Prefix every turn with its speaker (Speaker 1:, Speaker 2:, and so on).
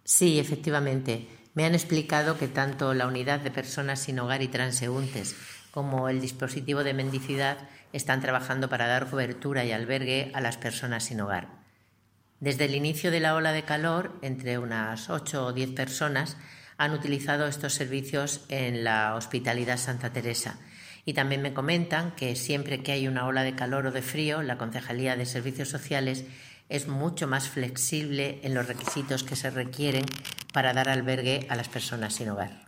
Speaker 1: Sí, efectivamente. Me han explicado que tanto la unidad de personas sin hogar y transeúntes como el dispositivo de mendicidad están trabajando para dar cobertura y albergue a las personas sin hogar. Desde el inicio de la ola de calor, entre unas 8 o 10 personas han utilizado estos servicios en la Hospitalidad Santa Teresa. Y también me comentan que siempre que hay una ola de calor o de frío, la Concejalía de Servicios Sociales es mucho más flexible en los requisitos que se requieren para dar albergue a las personas sin hogar.